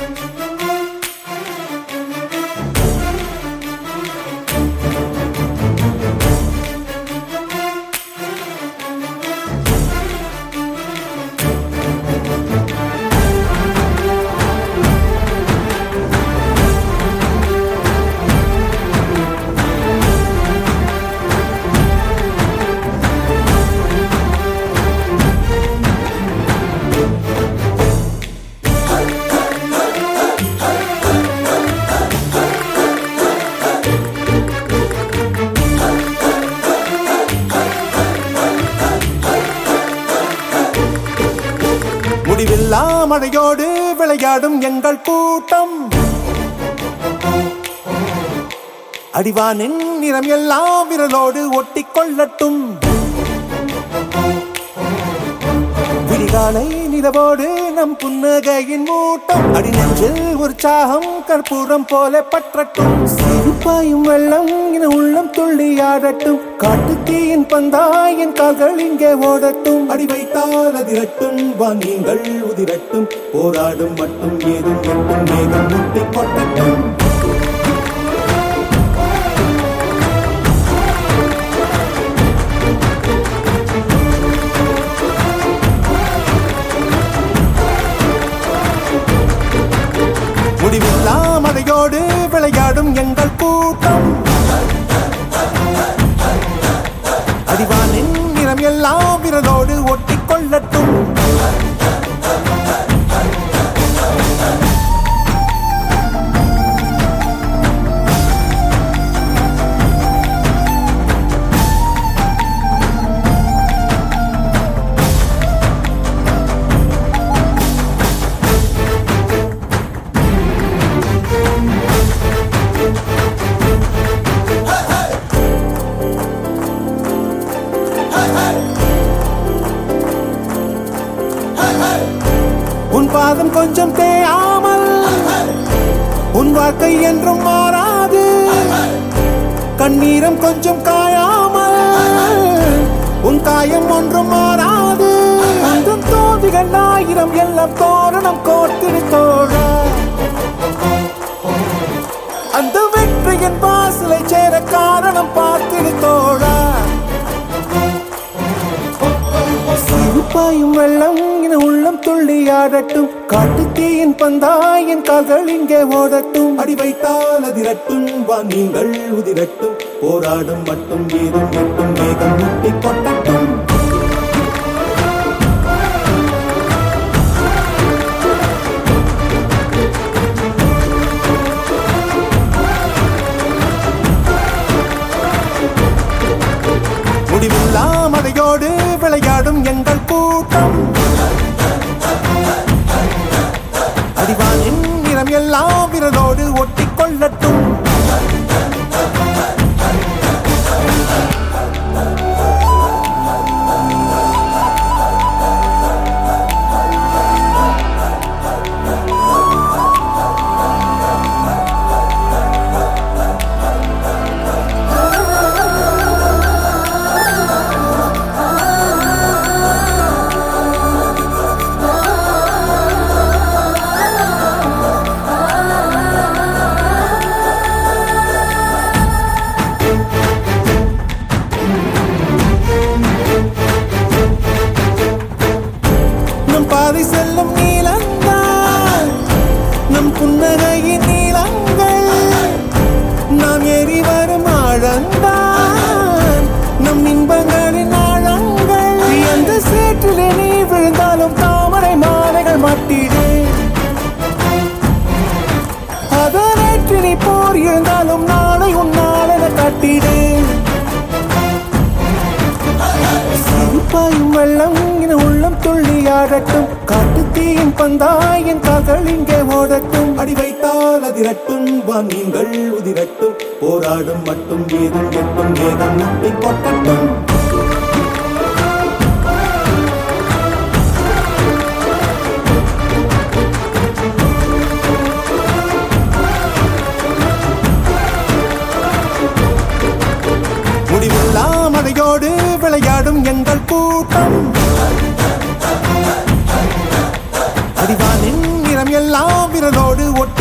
முடிவில்லா மழையோடு விளையாடும் எங்கள் கூட்டம், அடிவானின் நிறம் எல்லாம் விரலோடு ஒட்டிக்கொள்ளட்டும். விடிகாலை நிலவோடு நம் புன்னகையின் மூட்டம், அடிநெஞ்சில் உற்சாகம் கற்பூரம் போல பற்றட்டும். சிரிப்பாயும் வெள்ளம் என உள்ளம் துள்ளியாடட்டும், காட்டுத்தீயின் பந்தாயின் கால்கள் இங்கே ஓடட்டும். அடி வைத்தால் அதிரட்டும், வாங்கிங்கள் உதிரட்டும், போராடும் மட்டும் ஏதும் எட்டும், மேகம் முட்டி கொட்டட்டும். முடிவில்லா மழையோடு விளையாடும் எங்கள் கூட்டம், அடிவானின் நிறம் எல்லாம் விரலோடு ஒட்டிக்கொள்ளட்டும். உன் பாதம் கொஞ்சம் தேயாமல் உன் வாழ்க்கை என்றும் மாறாது, கண்ணீரம் கொஞ்சம் காயாமல் உன் காயம் ஒன்றும் மாறாது. அந்த தோதிகள் ஆயிரம் எல்லாம் தோரணம் கோர்த்திரு தோழா, அந்த வெற்றியின் வாசலை சேர காரணம் பார்த்திரு தோழா. சிரிப்பாயும் வெள்ளம் என உள்ளம் துள்ளியாடட்டும், காட்டுத்தீயின் பந்தாயின் கால்கள் இங்கே ஓடட்டும். அடி வைத்தால் அதிரட்டும், வாங்கிங்கள் உதிரட்டும், போராடும் மட்டும் ஏதும் எட்டும், மேகம் முட்டி கொட்டட்டும். முடிவில்லா மழையோடு விளையாடும் எங்கள் கூட்டம், அடிவானின் நிறம் எல்லாம் விரலோடு ஒட்டிக்கொள்ளட்டும். பாதை செல்லும் நீளங்கள் நம் புன்னகையின் நீளங்கள், நாம் ஏறி வரும் ஆழந்தான் நம் இன்பங்களின் ஆழங்கள். அந்த சேற்றிலே நீ விழுந்தாலும் தாமரை மாலைகள் மாட்டிடு, அதனேற்று நீ போர் எழுந்தாலும் நாளை உன்னால் என காட்டிடு. சிரிப்பாயும் வெள்ளம் என உள்ளம் துள்ளியாடட்டும், காட்டுத்தீயின் பந்தாயின் கால்கள் இங்கே ஓடட்டும். அடி வைத்தால் அதிரட்டும், வாங்கிங்கள் உதிரட்டும், போராடும் மட்டும் ஏதும் எட்டும், மேகம் முட்டி கொட்டட்டும். முடிவில்லா மழையோடு விளையாடும் எங்கள் கூட்டம், அடிவானின் நிறம் எல்லாம் விரலோடு ஒட்டி